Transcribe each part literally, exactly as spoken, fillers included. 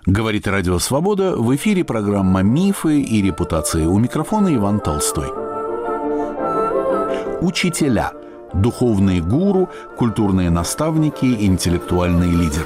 Говорит Радио Свобода, в эфире программа «Мифы и репутации». У микрофона Иван Толстой. Учителя, духовные гуру, культурные наставники, интеллектуальные лидеры.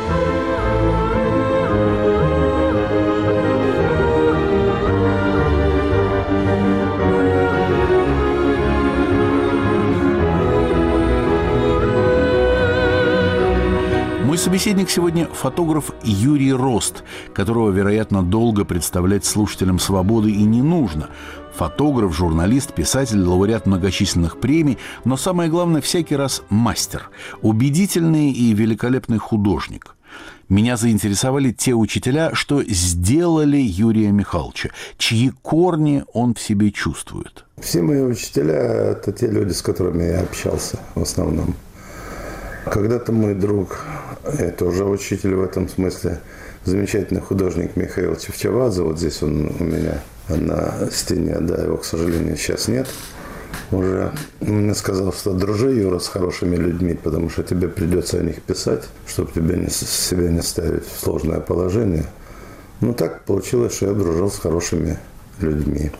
Мой собеседник сегодня фотограф Юрий Рост, которого, вероятно, долго представлять слушателям «Свободы» и не нужно. Фотограф, журналист, писатель, лауреат многочисленных премий, но самое главное, всякий раз мастер, убедительный и великолепный художник. Меня заинтересовали те учителя, что сделали Юрия Михайловича, чьи корни он в себе чувствует. Все мои учителя – это те люди, с которыми я общался в основном. Когда-то мой друг, это уже учитель в этом смысле, замечательный художник Михаил Чевчавадзе, вот здесь он у меня на стене, да, его, к сожалению, сейчас нет. Уже мне сказал, что дружи, Юра, с хорошими людьми, потому что тебе придется о них писать, чтобы тебе не, себя не ставить в сложное положение. Ну, так получилось, что я дружил с хорошими людьми.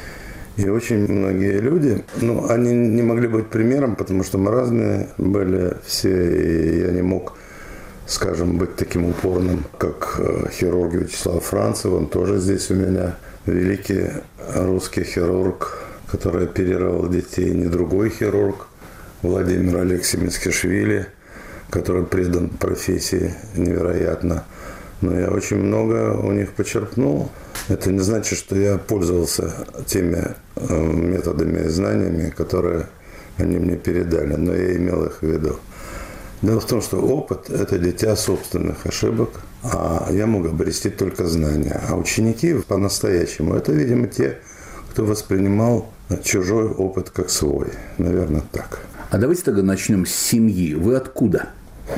И очень многие люди, ну, они не могли быть примером, потому что мы разные были все, и я не мог, скажем, быть таким упорным, как хирург Вячеслав Францев, он тоже здесь у меня, великий русский хирург, который оперировал детей, не другой хирург, Владимир Алексеевич Мицкишвили, который предан профессии невероятно. Но я очень много у них почерпнул. Это не значит, что я пользовался теми методами и знаниями, которые они мне передали, но я имел их в виду. Дело в том, что опыт – это дитя собственных ошибок, а я мог обрести только знания. А ученики по-настоящему – это, видимо, те, кто воспринимал чужой опыт как свой. Наверное, так. А давайте тогда начнем с семьи. Вы откуда?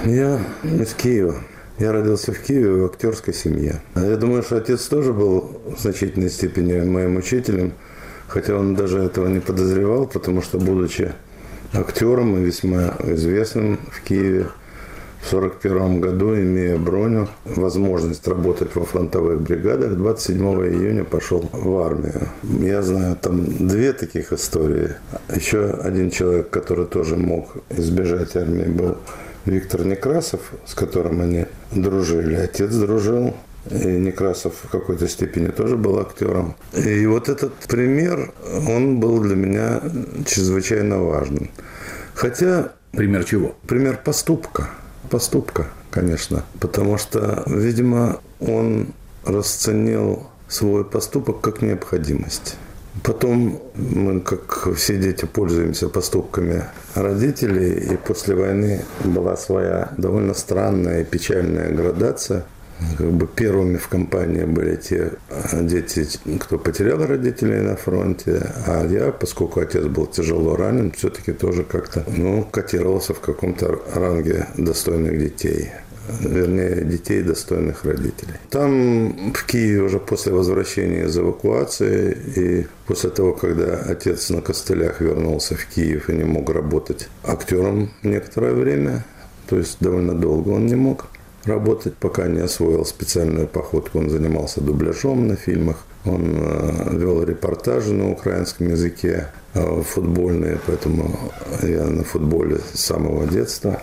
Я из Киева. Я родился в Киеве в актерской семье. Я думаю, что отец тоже был в значительной степени моим учителем, хотя он даже этого не подозревал, потому что, будучи актером и весьма известным в Киеве, в сорок первом году, имея броню, возможность работать во фронтовых бригадах, двадцать седьмого июня пошел в армию. Я знаю там две таких истории. Еще один человек, который тоже мог избежать армии, был Виктор Некрасов, с которым они дружили. Отец дружил. И Некрасов в какой-то степени тоже был актером. И вот этот пример, он был для меня чрезвычайно важен. Хотя... Пример чего? Пример поступка. Поступка, конечно. Потому что, видимо, он расценил свой поступок как необходимость. Потом мы, как все дети, пользуемся поступками родителей. И после войны была своя довольно странная и печальная градация. Как бы первыми в компании были те дети, кто потерял родителей на фронте, а я, поскольку отец был тяжело ранен, все-таки тоже как-то, ну, котировался в каком-то ранге достойных детей. Вернее, детей, достойных родителей. Там, в Киеве, уже после возвращения из эвакуации и после того, когда отец на костылях вернулся в Киев и не мог работать актером некоторое время, то есть довольно долго он не мог работать, пока не освоил специальную походку. Он занимался дубляжом на фильмах, он вел репортажи на украинском языке, футбольные, поэтому я на футболе с самого детства.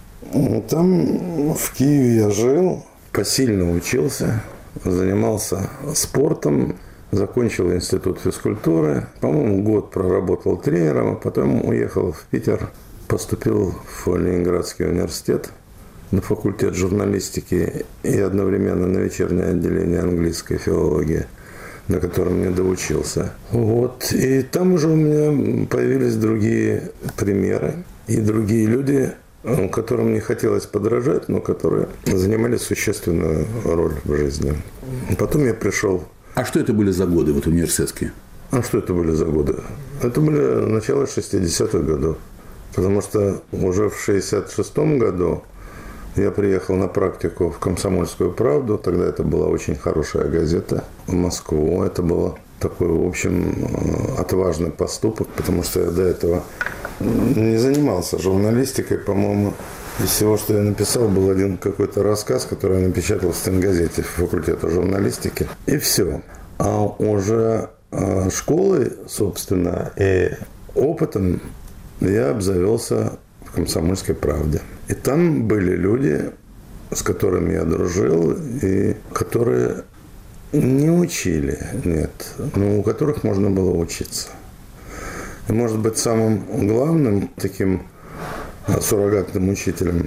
Там в Киеве я жил, посильно учился, занимался спортом, закончил институт физкультуры, по-моему, год проработал тренером, а потом уехал в Питер, поступил в Ленинградский университет на факультет журналистики и одновременно на вечернее отделение английской филологии, на котором не доучился. Вот. И там уже у меня появились другие примеры и другие люди, которым не хотелось подражать, но которые занимали существенную роль в жизни. Потом я пришел. А что это были за годы вот университетские? А что это были за годы? Это были начало шестидесятых годов. Потому что уже в шестьдесят шестом году я приехал на практику в «Комсомольскую правду». Тогда это была очень хорошая газета в Москву. Это был такой, в общем, отважный поступок, потому что я до этого не занимался журналистикой, по-моему, Из всего, что я написал, был один какой-то рассказ, который я напечатал в стенгазете факультета журналистики. И все. А уже школой, собственно, и опытом я обзавелся в «Комсомольской правде». И там были люди, с которыми я дружил, и которые не учили, нет, но у которых можно было учиться. И, может быть, самым главным таким суррогатным учителем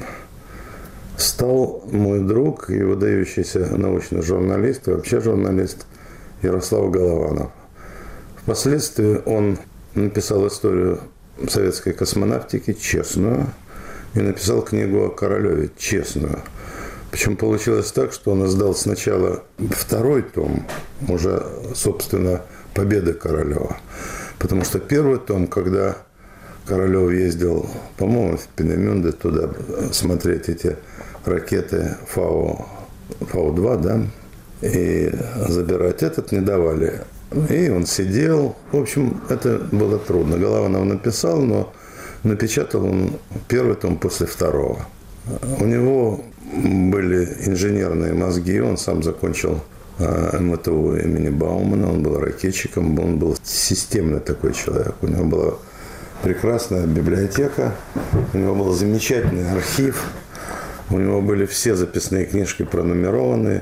стал мой друг и выдающийся научный журналист, и вообще журналист Ярослав Голованов. Впоследствии он написал историю советской космонавтики, честную, и написал книгу о Королеве, честную. Причем получилось так, что он издал сначала второй том, уже, собственно, «Победы Королева». Потому что первый том, когда Королев ездил, по-моему, в Пинемюнде туда смотреть эти ракеты Фау, Фау-два, да, и забирать этот не давали. И он сидел. В общем, это было трудно. Голованов написал, но напечатал он первый том после второго. У него были инженерные мозги. Он сам закончил эм вэ тэ у имени Баумана. Он был ракетчиком. Он был системный такой человек. У него была прекрасная библиотека. У него был замечательный архив. У него были все записные книжки пронумерованные.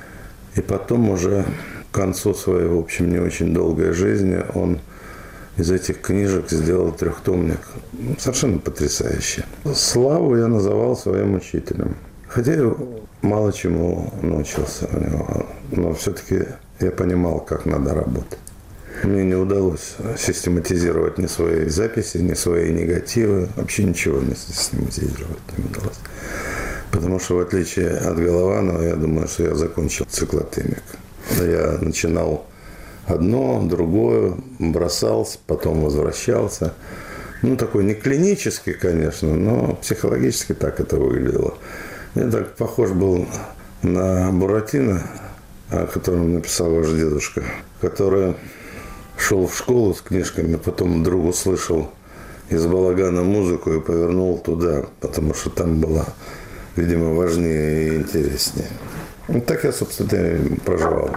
И потом уже к концу своей, в общем, не очень долгой жизни он из этих книжек сделал трехтомник. Совершенно потрясающе. Славу я называл своим учителем. Хотя я мало чему научился у него. Но все-таки я понимал, как надо работать. Мне не удалось систематизировать ни свои записи, ни свои негативы. Вообще ничего не систематизировать не удалось. Потому что, в отличие от Голованова, я думаю, что я закончил циклотемик. Я начинал одно, другое, бросался, потом возвращался. Ну, такой не клинический, конечно, но психологически так это выглядело. Я так похож был на Буратино, о котором написал ваш дедушка, который шел в школу с книжками, потом вдруг услышал из балагана музыку и повернул туда, потому что там была, видимо, важнее и интереснее. Вот так я, собственно, и проживал.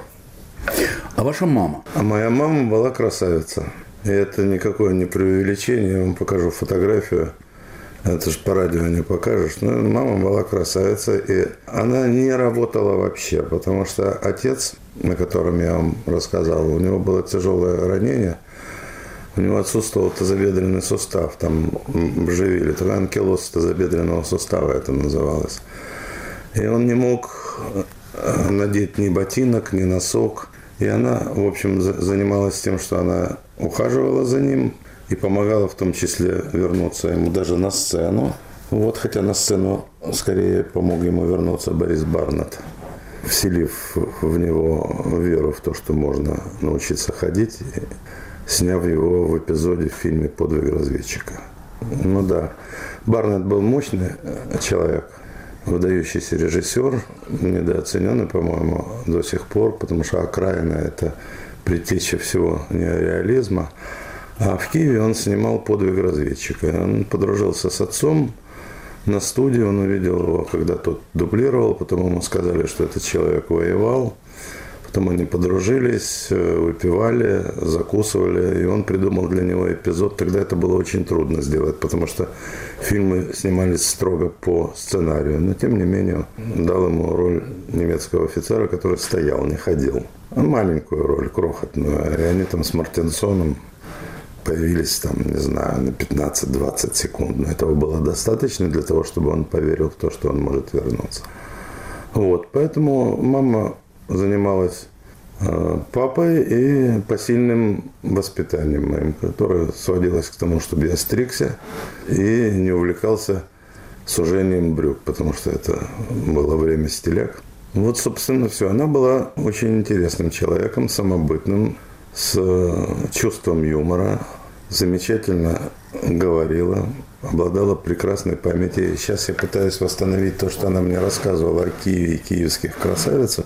А ваша мама? А моя мама была красавица. И это никакое не преувеличение. Я вам покажу фотографию. Это же по радио не покажешь. Но мама была красавица. И она не работала вообще. Потому что отец, о котором я вам рассказал, у него было тяжелое ранение. У него отсутствовал тазобедренный сустав. Там вживили. Анкилоз тазобедренного сустава это называлось. И он не мог надеть ни ботинок, ни носок. И она, в общем, занималась тем, что она ухаживала за ним и помогала в том числе вернуться ему даже на сцену. Вот, хотя на сцену скорее помог ему вернуться Борис Барнетт, вселив в него веру в то, что можно научиться ходить, и сняв его в эпизоде в фильме «Подвиг разведчика». Ну да, Барнетт был мощный человек, выдающийся режиссер, недооцененный, по-моему, до сих пор, потому что «Окраина» – это предтеча всего неореализма. А в Киеве он снимал «Подвиг разведчика». Он подружился с отцом на студии, он увидел его, когда тот дублировал, потом ему сказали, что этот человек воевал. Потом они подружились, выпивали, закусывали, и он придумал для него эпизод. Тогда это было очень трудно сделать, потому что фильмы снимались строго по сценарию. Но, тем не менее, дал ему роль немецкого офицера, который стоял, не ходил. Маленькую роль, крохотную. И они там с Мартинсоном появились, там, не знаю, на пятнадцать-двадцать секунд. Но этого было достаточно для того, чтобы он поверил в то, что он может вернуться. Вот, поэтому мама занималась э, папой и посильным воспитанием моим, которое сводилось к тому, чтобы я стригся и не увлекался сужением брюк, потому что это было время стиляк. Вот, собственно, все. Она была очень интересным человеком, самобытным, с чувством юмора, замечательно говорила, обладала прекрасной памятью. Сейчас я пытаюсь восстановить то, что она мне рассказывала о Киеве и киевских красавицах.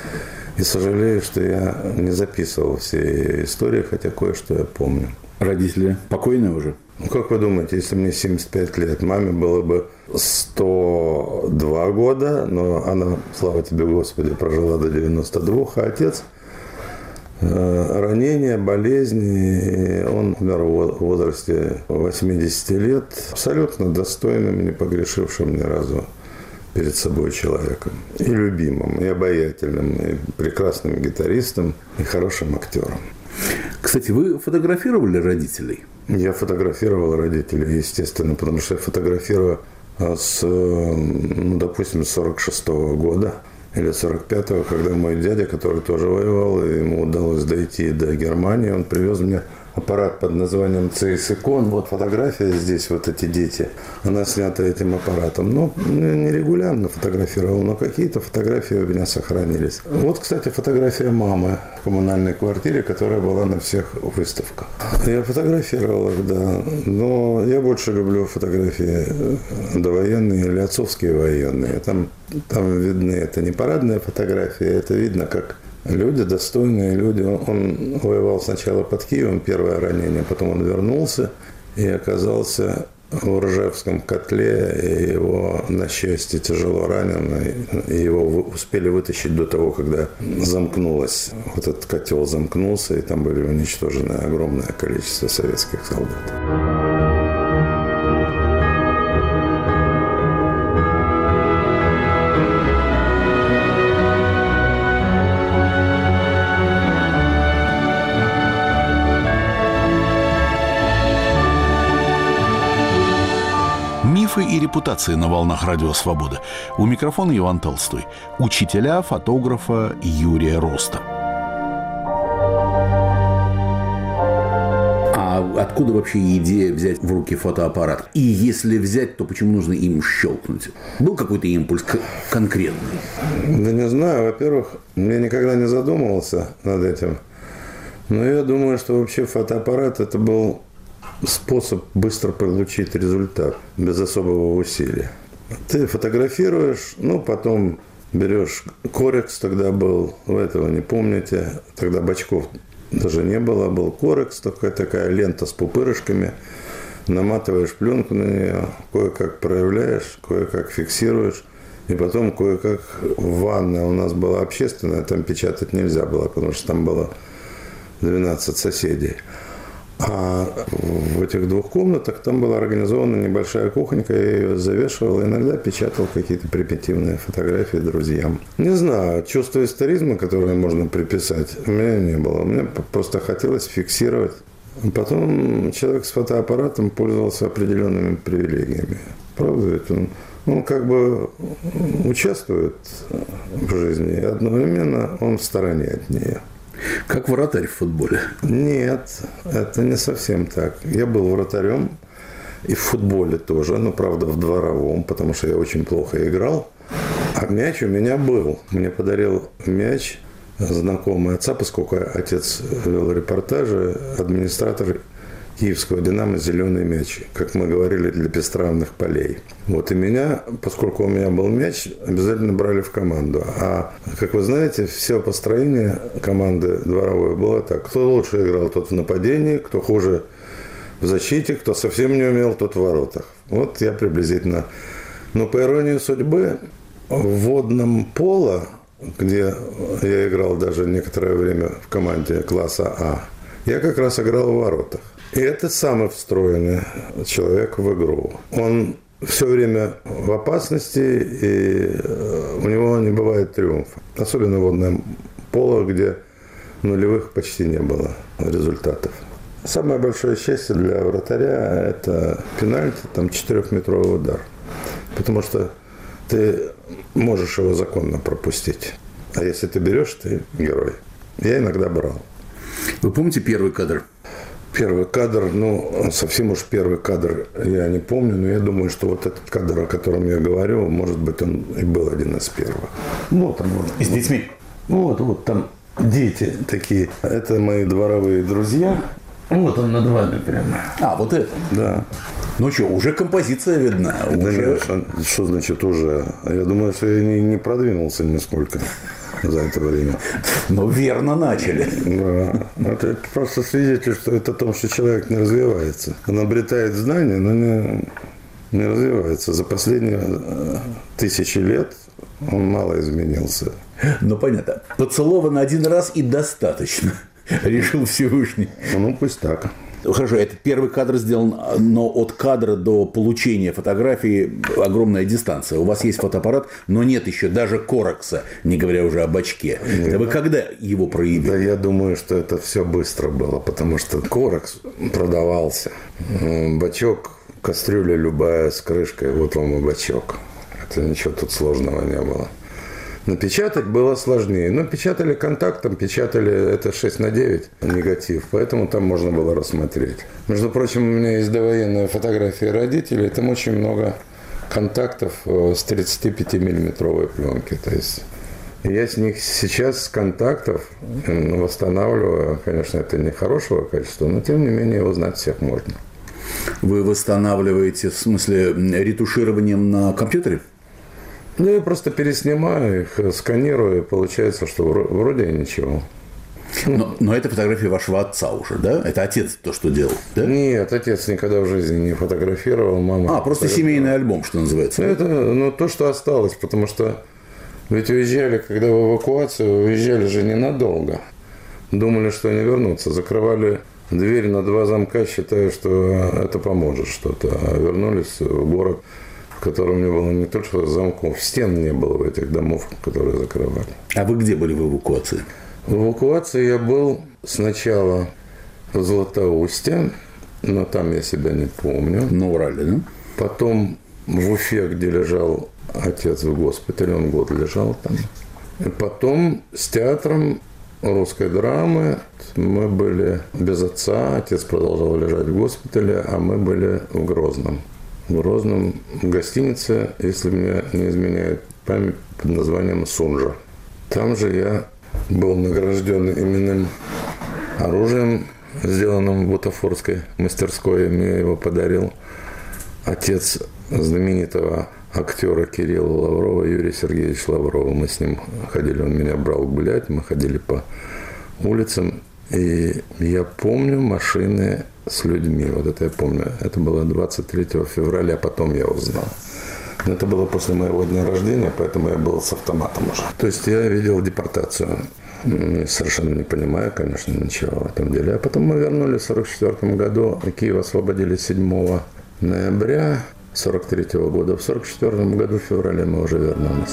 И сожалею, что я не записывал все истории, хотя кое-что я помню. Родители покойные уже? Ну, как вы думаете, если мне семьдесят пять лет, маме было бы сто два года, но она, слава тебе, Господи, прожила до девяноста двух, а отец э, ранение, болезни, он умер в возрасте восьмидесяти лет, абсолютно достойным, не погрешившим ни разу перед собой человеком. И любимым, и обаятельным, и прекрасным гитаристом, и хорошим актером. Кстати, вы фотографировали родителей? Я фотографировал родителей, естественно, потому что я фотографирую с, ну, допустим, с сорок шестого года или сорок пятого, когда мой дядя, который тоже воевал, и ему удалось дойти до Германии, он привез мне аппарат под названием Цейсикон. Вот фотография здесь, вот эти дети. Она снята этим аппаратом. Ну, не регулярно фотографировал, но какие-то фотографии у меня сохранились. Вот, кстати, фотография мамы в коммунальной квартире, которая была на всех выставках. Я фотографировал их, да. Но я больше люблю фотографии довоенные или отцовские военные. Там, там видны, это не парадная фотография, это видно, как люди, достойные люди. Он воевал сначала под Киевом, первое ранение, потом он вернулся и оказался в Ржевском котле, и его, на счастье, тяжело ранен, и его успели вытащить до того, когда замкнулось, вот этот котел замкнулся, и там были уничтожены огромное количество советских солдат. Мифы и репутации на волнах Радио Свобода. У микрофона Иван Толстой. Учителя фотографа Юрия Роста. А откуда вообще идея взять в руки фотоаппарат? И если взять, то почему нужно им щелкнуть? Был какой-то импульс конкретный? Да не знаю. Во-первых, я никогда не задумывался над этим. Но я думаю, что вообще фотоаппарат – это был способ быстро получить результат, без особого усилия. Ты фотографируешь, ну, потом берешь корекс, тогда был, вы этого не помните, тогда бачков даже не было, был корекс, такая, такая лента с пупырышками, наматываешь пленку на нее, кое-как проявляешь, кое-как фиксируешь, и потом кое-как в ванной у нас была общественная, там печатать нельзя было, потому что там было двенадцать соседей. А в этих двух комнатах там была организована небольшая кухонька, я ее завешивал, иногда печатал какие-то примитивные фотографии друзьям. Не знаю, чувство историзма, которое можно приписать, у меня не было. Мне просто хотелось фиксировать. Потом человек с фотоаппаратом пользовался определенными привилегиями. Правда ведь он, он как бы участвует в жизни, и одновременно он в стороне от нее. Как вратарь в футболе? Нет, это не совсем так. Я был вратарем и в футболе тоже, но, правда, в дворовом, потому что я очень плохо играл. А мяч у меня был. Мне подарил мяч знакомый отца, поскольку отец вел репортажи, администратор киевского «Динамо» «Зеленый мяч», как мы говорили, для пестравных полей. Вот, и меня, поскольку у меня был мяч, обязательно брали в команду. А, как вы знаете, все построение команды дворовой было так. Кто лучше играл, тот в нападении, кто хуже в защите, кто совсем не умел, тот в воротах. Вот я приблизительно. Но, по иронии судьбы, в водном поло, где я играл даже некоторое время в команде класса А, я как раз играл в воротах. И это самый встроенный человек в игру. Он все время в опасности, и у него не бывает триумфа. Особенно в водном поло, где нулевых почти не было результатов. Самое большое счастье для вратаря – это пенальти, там четырехметровый удар. Потому что ты можешь его законно пропустить. А если ты берешь, ты герой. Я иногда брал. Вы помните первый кадр? Первый кадр, ну, совсем уж первый кадр я не помню, но я думаю, что вот этот кадр, о котором я говорю, может быть, он и был один из первых. Вот он. Вот, с детьми? Вот, вот там дети такие. Это мои дворовые друзья. Вот он над вами прямо. А, вот это? Да. Ну что, уже композиция видна. Да уже... нет, что значит уже? Я думаю, что я не, не продвинулся нисколько. за это время. Но верно начали. Да. Это просто свидетельствует о том, что человек не развивается. Он обретает знания, но не, не развивается. За последние тысячи лет он мало изменился. Ну, понятно. Поцелован один раз и достаточно. Решил Всевышний. Ну, пусть так. Хорошо, этот первый кадр сделан, но от кадра до получения фотографии огромная дистанция. У вас есть фотоаппарат, но нет еще даже корекса, не говоря уже об очке. Нет. Вы когда его проявили? Да, я думаю, что это все быстро было, потому что корекс продавался. Бачок, кастрюля любая с крышкой, вот вам и бачок. Это ничего тут сложного не было. Напечатать было сложнее. Но печатали контактом, печатали это шесть на девять негатив, поэтому там можно было рассмотреть. Между прочим, у меня есть довоенные фотографии родителей, там очень много контактов с тридцатипятимиллиметровой пленки. То есть я с них сейчас, с контактов, восстанавливаю. Конечно, это не хорошего качества, но тем не менее узнать всех можно. Вы восстанавливаете, в смысле, ретушированием на компьютере? Ну, я просто переснимаю их, сканирую, и получается, что вроде ничего. Но, но это фотография вашего отца уже, да? Это отец то, что делал, да? Нет, отец никогда в жизни не фотографировал, мама. А, просто семейный альбом, что называется. Это, ну, то, что осталось, потому что ведь уезжали, когда в эвакуацию, уезжали же ненадолго. Думали, что они вернутся. Закрывали дверь на два замка, считая, что это поможет что-то. А вернулись в город, в котором не было не только замков, стен не было в этих домов, которые закрывали. А вы где были в эвакуации? В эвакуации я был сначала в Златоусте, но там я себя не помню. На Урале, да? Потом в Уфе, где лежал отец в госпитале, он год лежал там. И потом с театром русской драмы мы были без отца, отец продолжал лежать в госпитале, а мы были в Грозном. В Грозном гостинице, если мне не изменяет память, под названием «Сунжа». Там же я был награжден именным оружием, сделанным в бутафорской мастерской. Мне его подарил отец знаменитого актера Кирилла Лаврова, Юрий Сергеевич Лаврова. Мы с ним ходили, он меня брал гулять, мы ходили по улицам. И я помню машины с людьми. Вот это я помню. Это было двадцать третьего февраля, потом я узнал. Но это было после моего дня рождения, поэтому я был с автоматом уже. То есть я видел депортацию. Совершенно не понимаю, конечно, ничего в этом деле. А потом мы вернулись в сорок четвёртом году. Киев освободили седьмого ноября сорок третьего года. В сорок четвёртом году в феврале мы уже вернулись.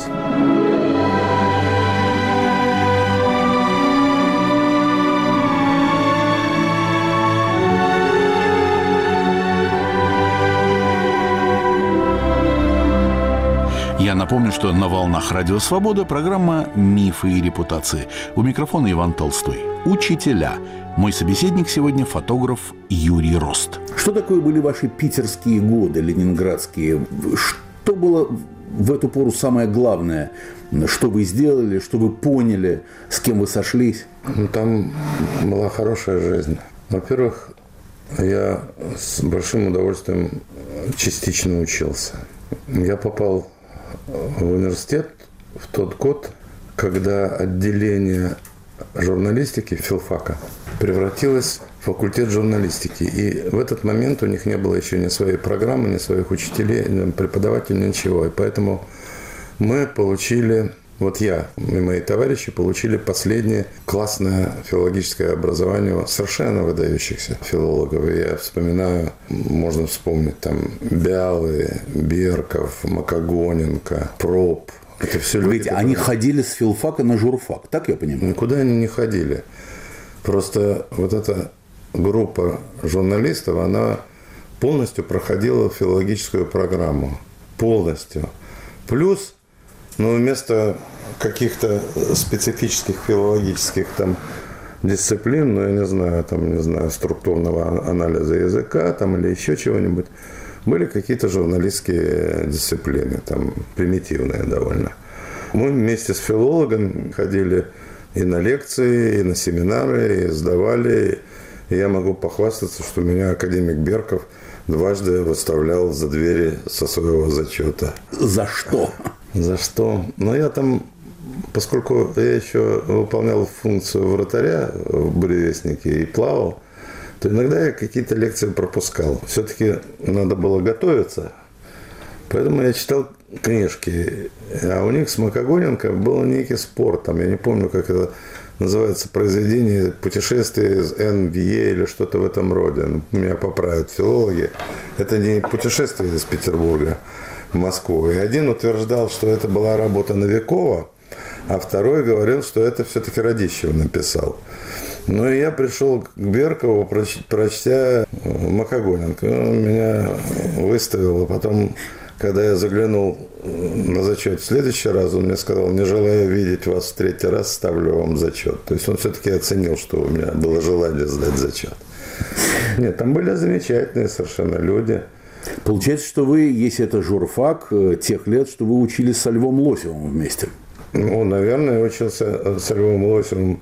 Я напомню, что на волнах Радио Свобода программа «Мифы и репутации». У микрофона Иван Толстой. Учителя. Мой собеседник сегодня фотограф Юрий Рост. Что такое были ваши питерские годы, ленинградские? Что было в эту пору самое главное? Что вы сделали, что вы поняли, с кем вы сошлись? Там была хорошая жизнь. Во-первых, я с большим удовольствием частично учился. Я попал в университет в тот год, когда отделение журналистики филфака превратилось в факультет журналистики. И в этот момент у них не было еще ни своей программы, ни своих учителей, ни преподавателей, ничего. И поэтому мы получили, вот я и мои товарищи получили последнее классное филологическое образование у совершенно выдающихся филологов. И я вспоминаю, можно вспомнить там Бялы, Берков, Макогоненко, Проб. Это все люди, Видите, которые... они ходили с филфака на журфак, так я понимаю? Никуда они не ходили. Просто вот эта группа журналистов, она полностью проходила филологическую программу. Полностью. Плюс, ну, вместо каких-то специфических филологических там дисциплин, ну, я не знаю, там, не знаю, структурного анализа языка там или еще чего-нибудь, были какие-то журналистские дисциплины, там, примитивные довольно. Мы вместе с филологом ходили и на лекции, и на семинары, и сдавали. И я могу похвастаться, что меня академик Берков дважды выставлял за двери со своего зачета. За что? За что? Ну, я там поскольку я еще выполнял функцию вратаря в «Буревестнике» и плавал, то иногда я какие-то лекции пропускал. Все-таки надо было готовиться. Поэтому я читал книжки. А у них с Макогоненко был некий спор. Там, я не помню, как это называется, произведение «Путешествие из эн ви е» или что-то в этом роде. Меня поправят филологи. Это не путешествие из Петербурга в Москву. И один утверждал, что это была работа Новикова, а второй говорил, что это все-таки Радищев написал. Ну, и я пришел к Беркову, прочтя Макогоненко. Он меня выставил, а потом, когда я заглянул на зачет в следующий раз, он мне сказал: не желая видеть вас в третий раз, ставлю вам зачет. То есть он все-таки оценил, что у меня было желание сдать зачет. Нет, там были замечательные совершенно люди. Получается, что вы, если это журфак, тех лет, что вы учились со Львом Лосевым вместе? Ну, наверное, я учился со Львом Лосевым.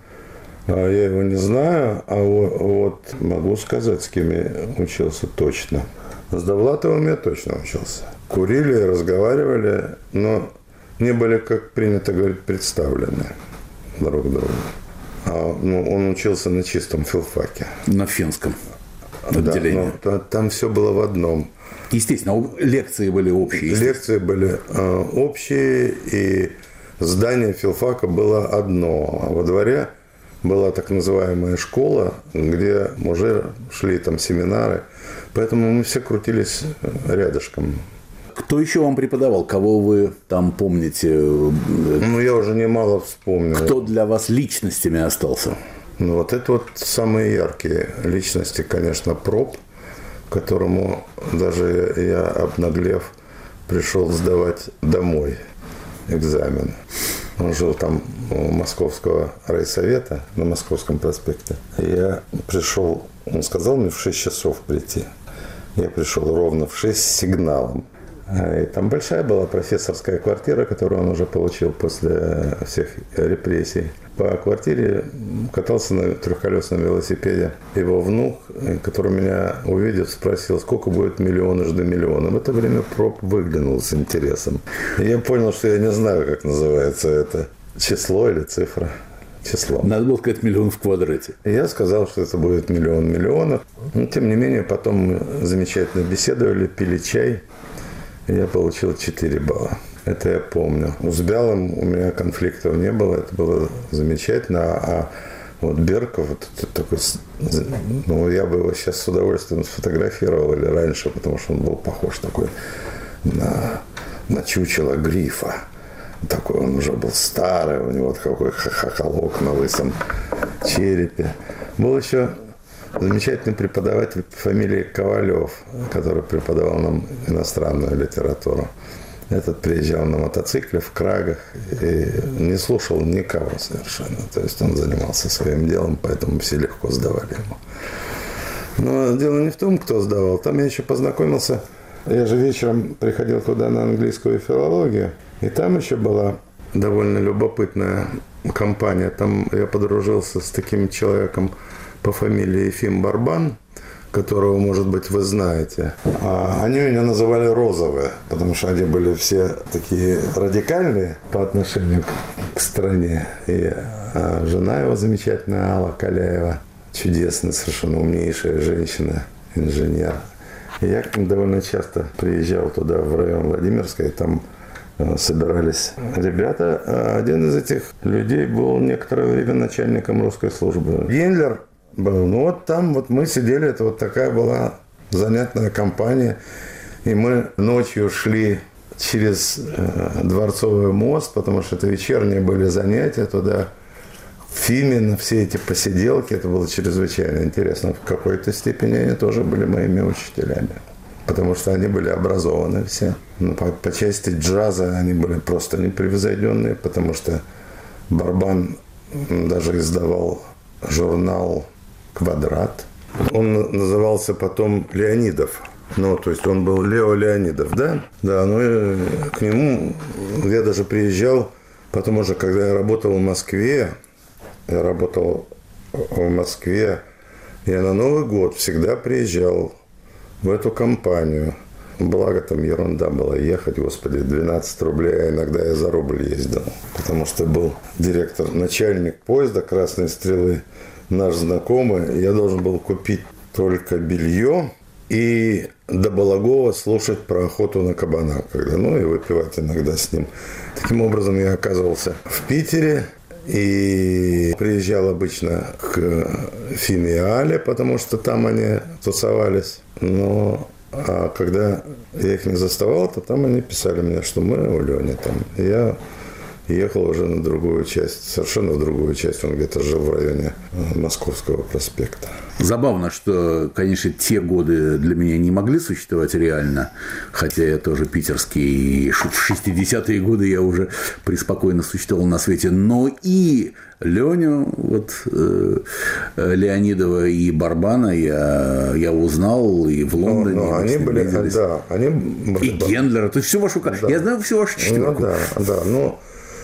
Я его не знаю, а вот могу сказать, с кем я учился точно. С Довлатовым я точно учился. Курили, разговаривали, но не были, как принято говорить, представлены друг другу. А, ну, он учился на чистом филфаке. На финском отделении. Да, но там все было в одном. Естественно, лекции были общие. Лекции были э, общие, и здание филфака было одно. А во дворе была так называемая школа, где уже шли там семинары. Поэтому мы все крутились рядышком. Кто еще вам преподавал? Кого вы там помните? Ну, я уже немало вспомнил. Кто для вас личностями остался? Ну, вот это вот самые яркие личности, конечно, Проб, которому даже я, обнаглев, пришел сдавать домой экзамен. Он жил там у Московского райсовета на Московском проспекте. Я пришел, он сказал мне в шесть часов прийти. Я пришел ровно в шесть с сигналом. И там большая была профессорская квартира, которую он уже получил после всех репрессий. По квартире катался на трехколесном велосипеде его внук, который меня увидев, спросил, сколько будет миллион жды миллиона. В это время Проб выглянул с интересом. И я понял, что я не знаю, как называется это число или цифра. Число. Надо было сказать миллион в квадрате. И я сказал, что это будет миллион миллионов. Но, тем не менее, потом мы замечательно беседовали, пили чай. И я получил четыре балла. Это я помню. С Бялым у меня конфликтов не было. Это было замечательно. А вот Берков, вот такой, ну, я бы его сейчас с удовольствием сфотографировал или раньше, потому что он был похож такой на, на чучело грифа. Такой он уже был старый, у него такой хохолок на лысом черепе. Был еще замечательный преподаватель по фамилии Ковалев, который преподавал нам иностранную литературу. Этот приезжал на мотоцикле в крагах и не слушал никого совершенно. То есть он занимался своим делом, поэтому все легко сдавали ему. Но дело не в том, кто сдавал. Там я еще познакомился. Я же вечером приходил туда на английскую филологию. И там еще была довольно любопытная компания. Там я подружился с таким человеком по фамилии Ефим Барбан, которого, может быть, вы знаете. А они меня называли Розовые, потому что они были все такие радикальные по отношению к стране. И а жена его замечательная, Алла Каляева, чудесная, совершенно умнейшая женщина, инженер. И я довольно часто приезжал туда, в район Владимирской, там собирались ребята. Один из этих людей был некоторое время начальником русской службы. Гендлер был. Ну вот там вот мы сидели, это вот такая была занятная компания. И мы ночью шли через э, Дворцовый мост, потому что это вечерние были занятия туда. В Фиме на все эти посиделки. Это было чрезвычайно интересно. В какой-то степени они тоже были моими учителями. Потому что они были образованы все. Но по, по части джаза они были просто непревзойденные, потому что Барбан даже издавал журнал «Квадрат». Он назывался потом Леонидов. Ну, то есть он был Лео Леонидов, да? Да, ну и к нему я даже приезжал, потом уже, когда я работал в Москве, я работал в Москве, я на Новый год всегда приезжал в эту компанию. Благо там ерунда была ехать, господи, двенадцать рублей, а иногда я за рубль ездил. Потому что был директор, начальник поезда «Красной стрелы», наш знакомый. Я должен был купить только белье и до Балагова слушать про охоту на кабана, когда, ну, и выпивать иногда с ним. Таким образом, я оказывался в Питере и приезжал обычно к Фиме и Але, потому что там они тусовались. Но а когда я их не заставал, то там они писали мне, что мы у Лёни там. Я ехал уже на другую часть, совершенно в другую часть. Он где-то жил в районе Московского проспекта. Забавно, что, конечно, те годы для меня не могли существовать реально, хотя я тоже питерский, и в шестидесятые годы я уже преспокойно существовал на свете, но и Леню, вот, э, Леонидова и Барбана я, я узнал и в Лондоне. Но, но они были, виделись. Да, они были. И Гендлера, то есть всю вашу, да. Я знаю всю вашу четверку. Ну, да, да, но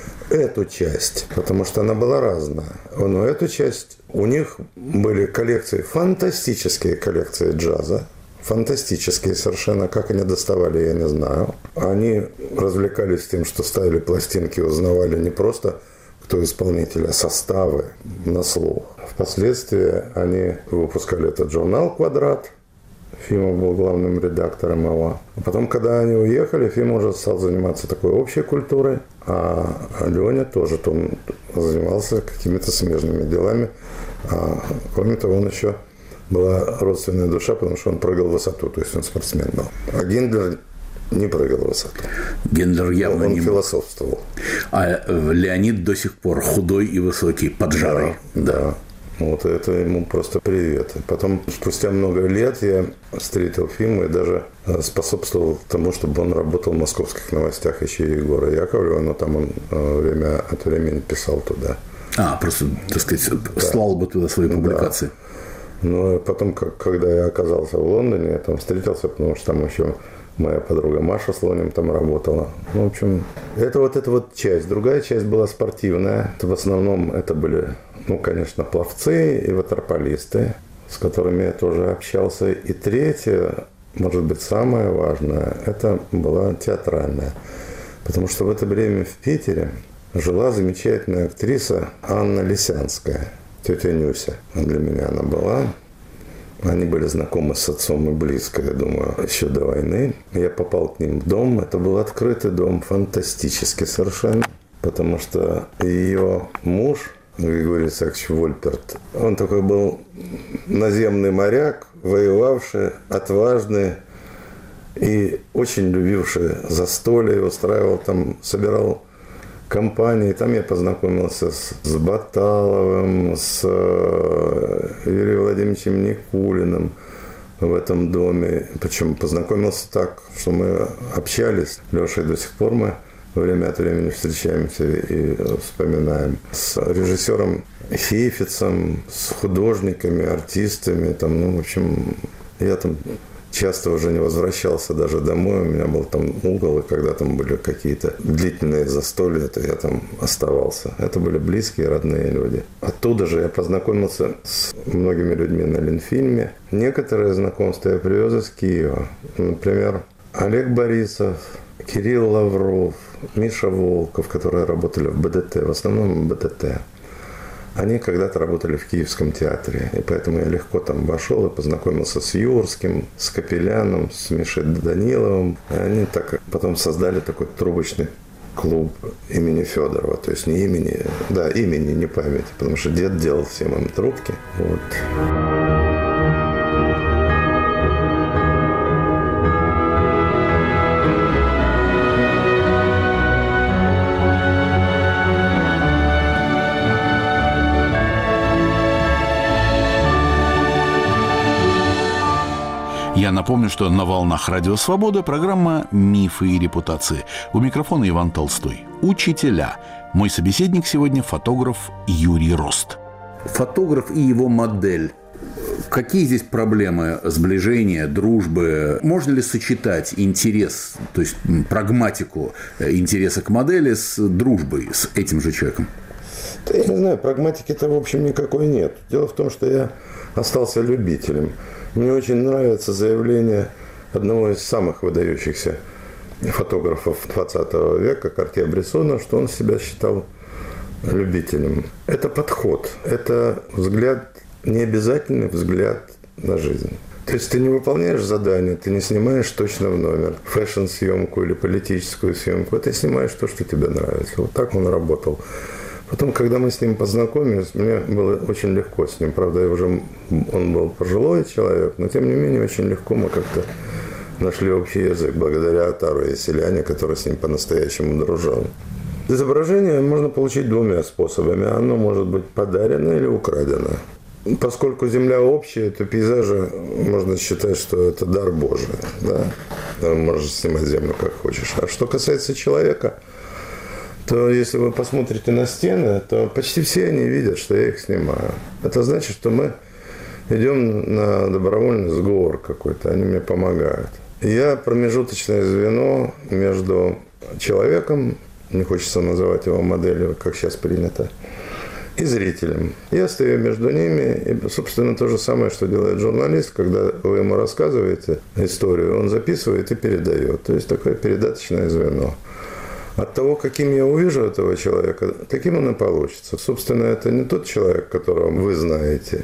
эту часть, потому что она была разная. Но эту часть, у них были коллекции, фантастические коллекции джаза, фантастические совершенно, как они доставали, я не знаю. Они развлекались тем, что ставили пластинки, узнавали не просто кто исполнитель, а составы на слух. Впоследствии они выпускали этот журнал «Квадрат». Фима был главным редактором его. А потом, когда они уехали, Фима уже стал заниматься такой общей культурой, а Леня тоже он занимался какими-то смежными делами. А, кроме того, он еще была родственная душа, потому что он прыгал в высоту, то есть он спортсмен был. А Гендлер не прыгал в высоту. Гендлер явно он не философствовал. А Леонид до сих пор худой и высокий, под жарой. Да, да. Вот это ему просто привет. Потом, спустя много лет, я встретил Фиму и даже способствовал тому, чтобы он работал в «Московских новостях» еще и Егора Яковлева, но там он время от времени писал туда. А, просто, так сказать, да. Слал бы туда свои публикации. Да. Но потом, когда я оказался в Лондоне, я там встретился, потому что там еще моя подруга Маша с Лонем там работала. Ну, в общем, это вот эта вот часть. Другая часть была спортивная. В основном это были, ну, конечно, пловцы и ватерполисты, с которыми я тоже общался. И третья, может быть, самое важное, это была театральная. Потому что в это время в Питере жила замечательная актриса Анна Лисянская, тетя Нюся. Для меня она была. Они были знакомы с отцом и близко, я думаю, еще до войны. Я попал к ним в дом. Это был открытый дом, фантастический совершенно. Потому что ее муж, Григорий Исаакович Вольперт, он такой был наземный моряк, воевавший, отважный и очень любивший застолье, устраивал там, собирал компании. Там я познакомился с, с Баталовым, с Юрием Владимировичем Никулиным в этом доме. Причем познакомился так, что мы общались. Лешей до сих пор мы время от времени встречаемся и вспоминаем. С режиссером Хейфицем, с художниками, артистами. Там, ну, в общем, я там часто уже не возвращался даже домой. У меня был там угол, и когда там были какие-то длительные застолья, то я там оставался. Это были близкие, родные люди. Оттуда же я познакомился с многими людьми на Ленфильме. Некоторые знакомства я привез из Киева. Например, Олег Борисов, Кирилл Лавров, Миша Волков, которые работали в БДТ, в основном в БДТ. Они когда-то работали в Киевском театре, и поэтому я легко там вошел и познакомился с Юрским, с Капеляном, с Мишей Даниловым. И они так потом создали такой трубочный клуб имени Федорова, то есть не имени, да, имени, не памяти, потому что дед делал всем им трубки. Вот. Я напомню, что на волнах Радио Свобода программа «Мифы и репутации». У микрофона Иван Толстой. Учителя. Мой собеседник сегодня фотограф Юрий Рост. Фотограф и его модель. Какие здесь проблемы сближения, дружбы? Можно ли сочетать интерес, то есть прагматику интереса к модели с дружбой с этим же человеком? Да я не знаю, прагматики-то в общем никакой нет. Дело в том, что я остался любителем. Мне очень нравится заявление одного из самых выдающихся фотографов двадцатого века, Картье-Брессона, что он себя считал любителем. Это подход, это взгляд, необязательный взгляд на жизнь. То есть ты не выполняешь задание, ты не снимаешь точно в номер фэшн-съемку или политическую съемку, ты снимаешь то, что тебе нравится. Вот так он работал. Потом, когда мы с ним познакомились, мне было очень легко с ним. Правда, я уже, он был пожилой человек, но тем не менее очень легко мы как-то нашли общий язык благодаря Атару Яселяне, который с ним по-настоящему дружил. Изображение можно получить двумя способами. Оно может быть подарено или украдено. Поскольку Земля общая, то пейзажи можно считать, что это дар Божий. Да? Можешь снимать Землю как хочешь. А что касается человека, то если вы посмотрите на стены, то почти все они видят, что я их снимаю. Это значит, что мы идем на добровольный сговор какой-то, они мне помогают. Я промежуточное звено между человеком, не хочется называть его моделью, как сейчас принято, и зрителем. Я стою между ними, и, собственно, то же самое, что делает журналист, когда вы ему рассказываете историю, он записывает и передает. То есть такое передаточное звено. От того, каким я увижу этого человека, таким он и получится. Собственно, это не тот человек, которого вы знаете,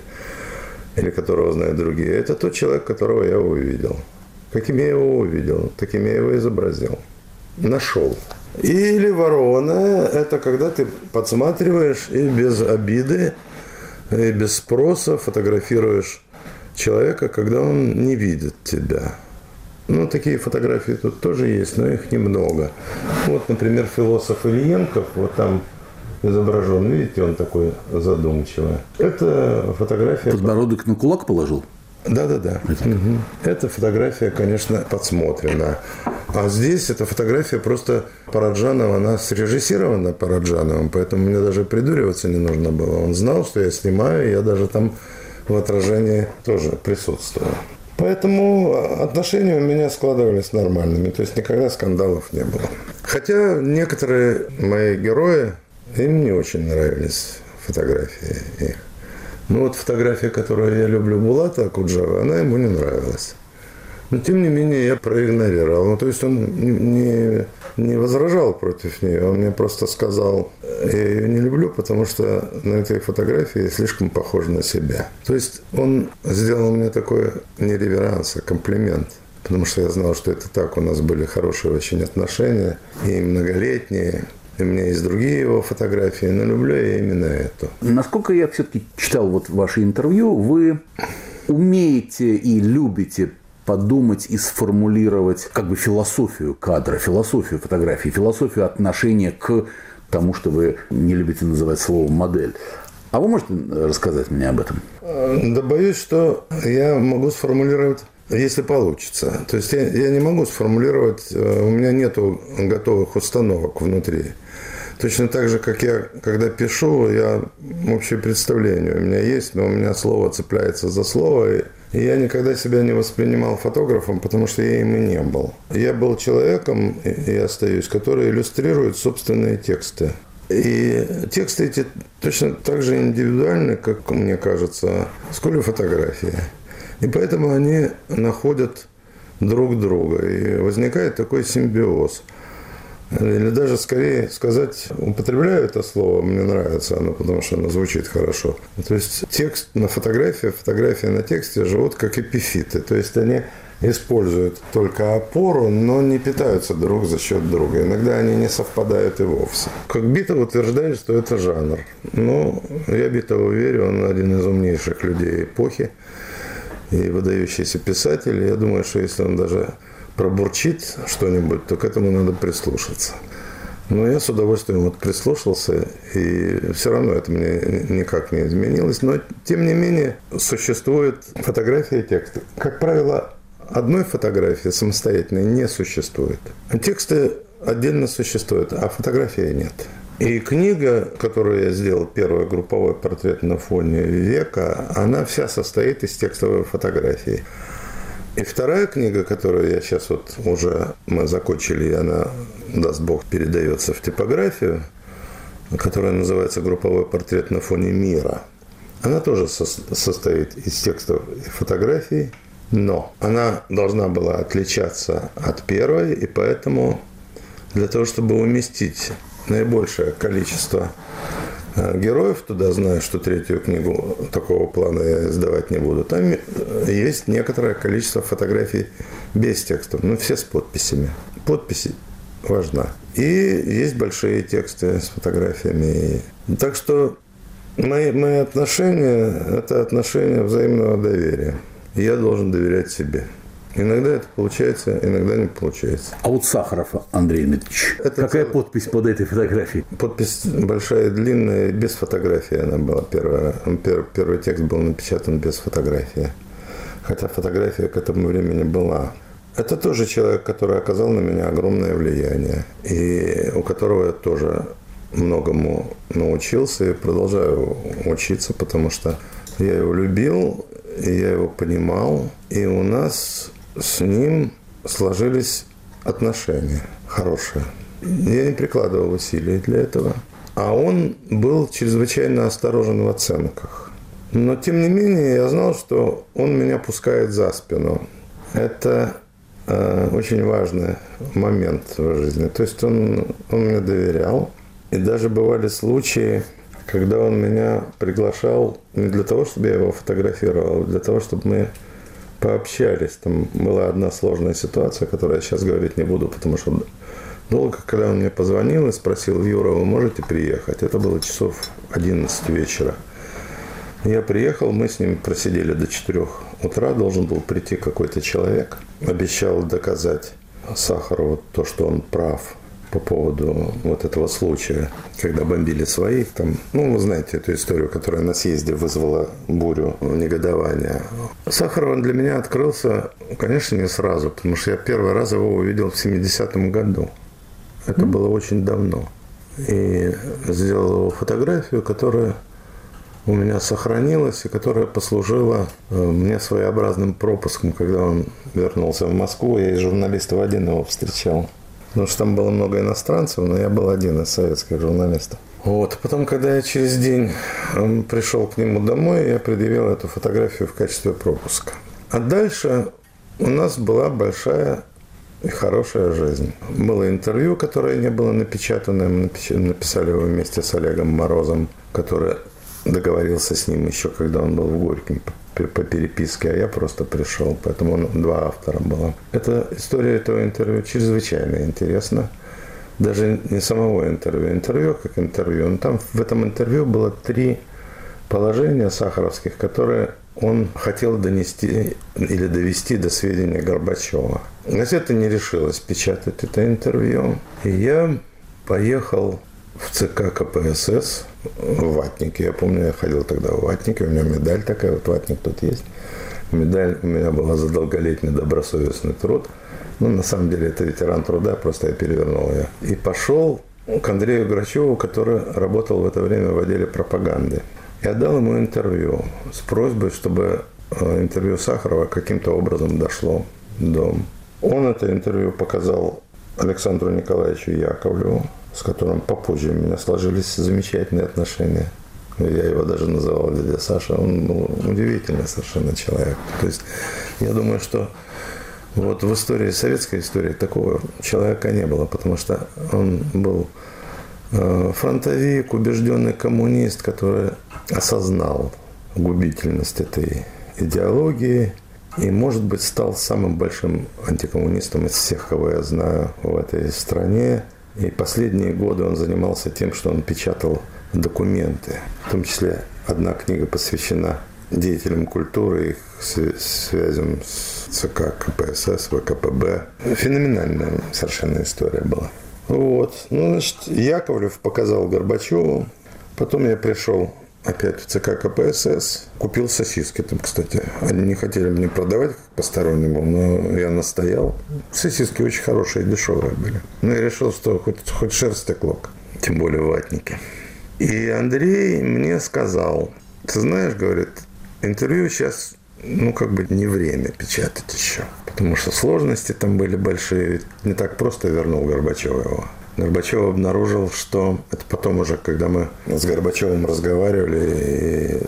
или которого знают другие. Это тот человек, которого я увидел. Каким я его увидел, таким я его изобразил. Нашел. Или ворованное – это когда ты подсматриваешь и без обиды, и без спроса фотографируешь человека, когда он не видит тебя. Ну, такие фотографии тут тоже есть, но их немного. Вот, например, философ Ильенков, вот там изображен, видите, он такой задумчивый. Это фотография... Подбородок на кулак положил? Да-да-да. Угу. Эта фотография, конечно, подсмотрена. А здесь эта фотография просто Параджанова, она срежиссирована Параджановым, поэтому мне даже придуриваться не нужно было. Он знал, что я снимаю, и я даже там в отражении тоже присутствовал. Поэтому отношения у меня складывались нормальными, то есть никогда скандалов не было. Хотя некоторые мои герои, им не очень нравились фотографии их. Ну вот фотография, которую я люблю, Булата Акуджава, она ему не нравилась. Но тем не менее я проигнорировал. Ну, то есть он не, не возражал против нее, он мне просто сказал, я ее не люблю, потому что на этой фотографии я слишком похож на себя. То есть он сделал мне такой не реверанс, а комплимент. Потому что я знал, что это так, у нас были хорошие очень отношения, и многолетние. И у меня есть другие его фотографии, но люблю я именно эту. Насколько я все-таки читал вот ваше интервью, вы умеете и любите подумать и сформулировать как бы философию кадра, философию фотографии, философию отношения к тому, что вы не любите называть словом «модель». А вы можете рассказать мне об этом? Да боюсь, что я могу сформулировать, если получится. То есть я, я не могу сформулировать, у меня нету готовых установок внутри. Точно так же, как я, когда пишу, я общее представление у меня есть, но у меня слово цепляется за слово, и я никогда себя не воспринимал фотографом, потому что я им и не был. Я был человеком, и остаюсь, который иллюстрирует собственные тексты. И тексты эти точно так же индивидуальны, как мне кажется, сколь и фотографии. И поэтому они находят друг друга, и возникает такой симбиоз. Или даже скорее сказать, употребляю это слово, мне нравится оно, потому что оно звучит хорошо. То есть текст на фотографии, фотография на тексте живут как эпифиты. То есть они используют только опору, но не питаются друг за счет друга. Иногда они не совпадают и вовсе. Как Битов утверждает, что это жанр. Но я Битову верю, он один из умнейших людей эпохи и выдающийся писатель. Я думаю, что если он даже пробурчит что-нибудь, то к этому надо прислушаться. Но я с удовольствием вот прислушался, и все равно это мне никак не изменилось. Но, тем не менее, существует фотография и текст. Как правило, одной фотографии самостоятельной не существует. Тексты отдельно существуют, а фотографии нет. И книга, которую я сделал, первый групповой портрет на фоне века, она вся состоит из текстовой фотографии. И вторая книга, которую я сейчас вот уже мы закончили, и она, даст Бог, передается в типографию, которая называется «Групповой портрет на фоне мира», она тоже со- состоит из текстов и фотографий. И вторая книга, которую я сейчас вот уже мы закончили, и она, даст Бог, передается в типографию, которая называется «Групповой портрет на фоне мира», она тоже состоит из текстов и фотографий. И вторая книга, которую я сейчас вот уже мы закончили, и она уже мы закончили, и она тоже состоит из текстов и фотографий. Но она должна была отличаться от первой, и поэтому для того, чтобы уместить наибольшее количество героев туда, знаю, что третью книгу такого плана я издавать не буду, там есть некоторое количество фотографий без текстов, но все с подписями. Подпись важна. И есть большие тексты с фотографиями. Так что мои, мои отношения – это отношения взаимного доверия. И я должен доверять себе. Иногда это получается, иногда не получается. А вот Сахаров Андрей Дмитриевич, это какая цел... подпись под этой фотографией? Подпись большая, длинная, без фотографии она была. Первая. Первый, первый текст был напечатан без фотографии. Хотя фотография к этому времени была. Это тоже человек, который оказал на меня огромное влияние. И у которого я тоже многому научился и продолжаю учиться, потому что я его любил, и я его понимал. И у нас с ним сложились отношения хорошие. Я не прикладывал усилий для этого. А он был чрезвычайно осторожен в оценках. Но, тем не менее, я знал, что он меня пускает за спину. Это э, очень важный момент в жизни. То есть он, он мне доверял. И даже бывали случаи, когда он меня приглашал не для того, чтобы я его фотографировал, а для того, чтобы мы пообщались. Там была одна сложная ситуация, которую я сейчас говорить не буду, потому что долго, когда он мне позвонил и спросил: Юра, вы можете приехать? Это было часов одиннадцать вечера. Я приехал, мы с ним просидели до четырёх утра, должен был прийти какой-то человек, обещал доказать Сахарову то, что он прав по поводу вот этого случая, когда бомбили своих там. Ну, вы знаете эту историю, которая на съезде вызвала бурю негодования. Сахаров для меня открылся, конечно, не сразу, потому что я первый раз его увидел в семидесятом году. Это mm-hmm. было очень давно. И сделал его фотографию, которая у меня сохранилась и которая послужила мне своеобразным пропуском, когда он вернулся в Москву. Я из журналистов один его встречал. Потому что там было много иностранцев, но я был один из советских журналистов. Вот. Потом, когда я через день пришел к нему домой, я предъявил эту фотографию в качестве пропуска. А дальше у нас была большая и хорошая жизнь. Было интервью, которое не было напечатано. Мы написали его вместе с Олегом Морозом, который договорился с ним еще, когда он был в Горьком по переписке, а я просто пришел, поэтому он, два автора было. Эта история этого интервью чрезвычайно интересна. Даже не самого интервью. Интервью как интервью. Но там в этом интервью было три положения сахаровских, которые он хотел донести или довести до сведения Горбачева. Газета не решилась печатать это интервью. И я поехал в ЦК КПСС в Ватнике. Я помню, я ходил тогда в Ватнике, у меня медаль такая, вот Ватник тут есть. Медаль у меня была за долголетний добросовестный труд. Ну, на самом деле, это ветеран труда, просто я перевернул ее. И пошел к Андрею Грачеву, который работал в это время в отделе пропаганды. Я дал ему интервью с просьбой, чтобы интервью Сахарова каким-то образом дошло до... Он это интервью показал Александру Николаевичу Яковлеву, с которым попозже у меня сложились замечательные отношения. Я его даже называл дядя Саша. Он был удивительный совершенно человек. То есть я думаю, что вот в истории, советской истории, такого человека не было, потому что он был фронтовик, убежденный коммунист, который осознал губительность этой идеологии и, может быть, стал самым большим антикоммунистом из всех, кого я знаю в этой стране. И последние годы он занимался тем, что он печатал документы. В том числе одна книга посвящена деятелям культуры, их связям с ЦК КПСС, ВКПБ. Феноменальная совершенно история была. Вот. Ну, значит, Яковлев показал Горбачеву. Потом я пришел опять в ЦК КПСС. Купил сосиски там, кстати. Они не хотели мне продавать как постороннему, но я настоял. Сосиски очень хорошие, дешевые были. Но я решил, что хоть, хоть шерсть и клок. Тем более в Ватнике. И Андрей мне сказал: ты знаешь, говорит, интервью сейчас, ну, как бы не время печатать еще. Потому что сложности там были большие. Ведь не так просто вернул Горбачева его. Горбачев обнаружил, что это потом уже, когда мы с Горбачевым разговаривали, и под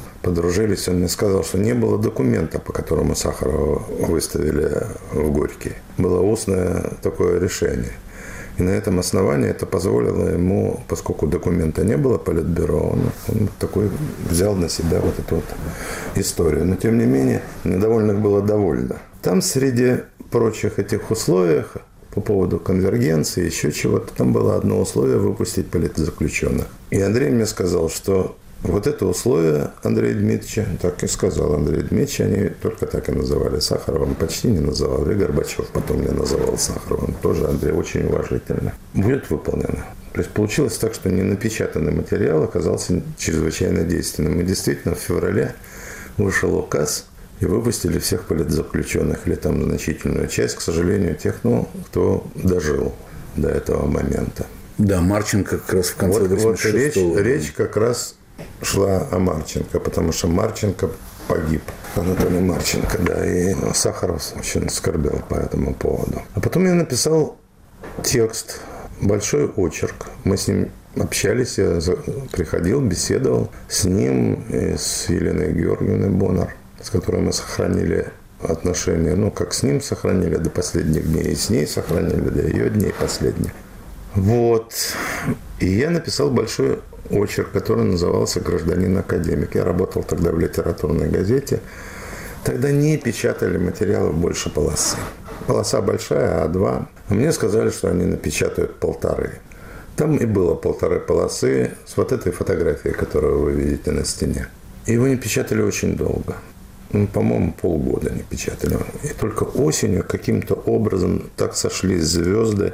подружились, он мне сказал, что не было документа, по которому Сахарова выставили в Горький. Было устное такое решение. И на этом основании это позволило ему, поскольку документа не было Политбюро, он, он такой взял на себя вот эту вот историю. Но, тем не менее, недовольных было довольно. Там среди прочих этих условий по поводу конвергенции, еще чего-то, там было одно условие – выпустить политзаключенных. И Андрей мне сказал, что вот это условие Андрея Дмитриевича, так и сказал Андрей Дмитриевич, они только так и называли Сахарова, он почти не называл, и Горбачев потом мне называл Сахаровым, тоже Андрей очень уважительно. Будет выполнено. То есть получилось так, что ненапечатанный материал оказался чрезвычайно действенным. И действительно в феврале вышел указ, и выпустили всех политзаключенных, или там значительную часть, к сожалению, тех, ну, кто дожил до этого момента. Да, Марченко как раз в конце вот, восемьдесят шестого. Вот речь, речь как раз шла о Марченко, потому что Марченко погиб. Анатолий Марченко, да, и Сахаров очень скорбел по этому поводу. А потом я написал текст, большой очерк. Мы с ним общались, я приходил, беседовал с ним и с Еленой Георгиевной Боннер, с которой мы сохранили отношения, ну, как с ним сохранили до последних дней, и с ней сохранили до ее дней последних. Вот. И я написал большой очерк, который назывался «Гражданин-академик». Я работал тогда в литературной газете. Тогда не печатали материалов больше полосы. Полоса большая, а два. А мне сказали, что они напечатают полторы. Там и было полторы полосы с вот этой фотографией, которую вы видите на стене. И его не печатали очень долго. Ну, по-моему, полгода не печатали. И только осенью каким-то образом так сошлись звезды,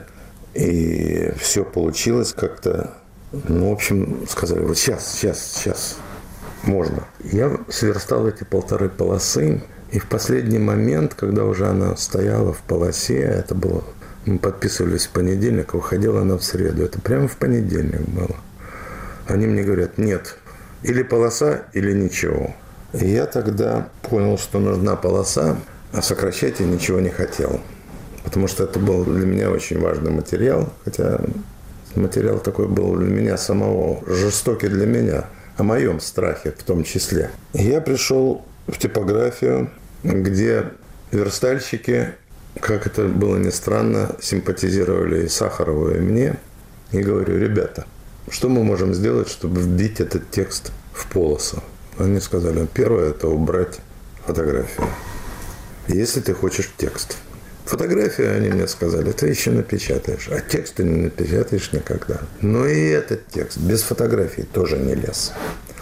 и все получилось как-то. Ну, в общем, сказали, вот сейчас, сейчас, сейчас можно. Я сверстал эти полторы полосы, и в последний момент, когда уже она стояла в полосе, это было, мы подписывались в понедельник, выходила она в среду. Это прямо в понедельник было. Они мне говорят, нет, или полоса, или ничего. И я тогда понял, что нужна полоса, а сокращать я ничего не хотел. Потому что это был для меня очень важный материал, хотя материал такой был для меня самого, жестокий для меня, о моем страхе в том числе. И я пришел в типографию, где верстальщики, как это было ни странно, симпатизировали и Сахарову, и мне. И говорю, ребята, что мы можем сделать, чтобы вбить этот текст в полосу? Они сказали, первое – это убрать фотографию, если ты хочешь текст. Фотографию, они мне сказали, ты еще напечатаешь, а текст ты не напечатаешь никогда. Но и этот текст без фотографии тоже не лез.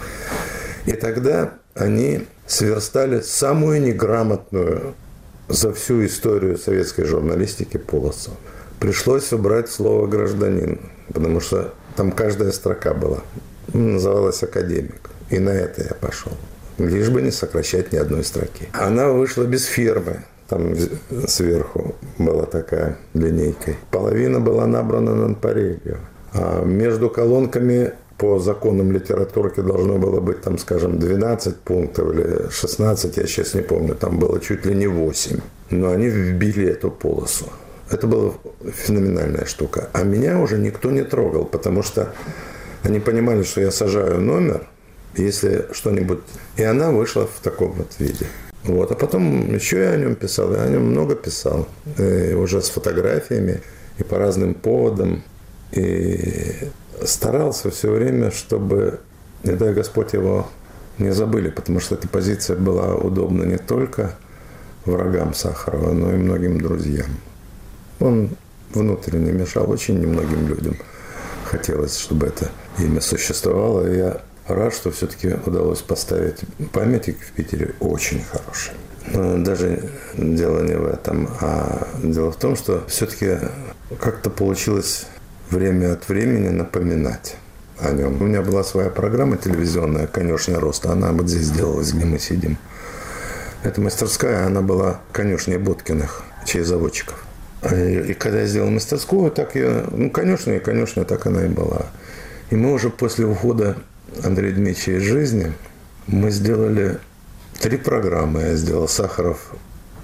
И тогда они сверстали самую неграмотную за всю историю советской журналистики полосу. Пришлось убрать слово «гражданин», потому что там каждая строка была. Называлась «академик». И на это я пошел. Лишь бы не сокращать ни одной строки. Она вышла без фирмы. Там сверху была такая линейка. Половина была набрана нон-парелью. А между колонками по законам литературки должно было быть, там, скажем, двенадцать пунктов или шестнадцать, я сейчас не помню. Там было чуть ли не восемь. Но они вбили эту полосу. Это была феноменальная штука. А меня уже никто не трогал, потому что они понимали, что я сажаю номер, если что-нибудь... И она вышла в таком вот виде. Вот. А потом еще я о нем писал, я о нем много писал. И уже с фотографиями, и по разным поводам. И старался все время, чтобы, не дай Господь, его не забыли, потому что эта позиция была удобна не только врагам Сахарова, но и многим друзьям. Он внутренне мешал очень немногим людям. Хотелось, чтобы это имя существовало. И я рад, что все-таки удалось поставить памятник в Питере очень хороший. Но даже дело не в этом, а дело в том, что все-таки как-то получилось время от времени напоминать о нем. У меня была своя программа телевизионная «Конюшня роста». Она вот здесь делалась, где мы сидим. Эта мастерская, она была конюшней Боткиных, чаезаводчиков. И, и когда я сделал мастерскую, так я, ну, конюшня и конюшня, так она и была. И мы уже после ухода Андрея Дмитриевича из жизни, мы сделали три программы. Я сделал «Сахаров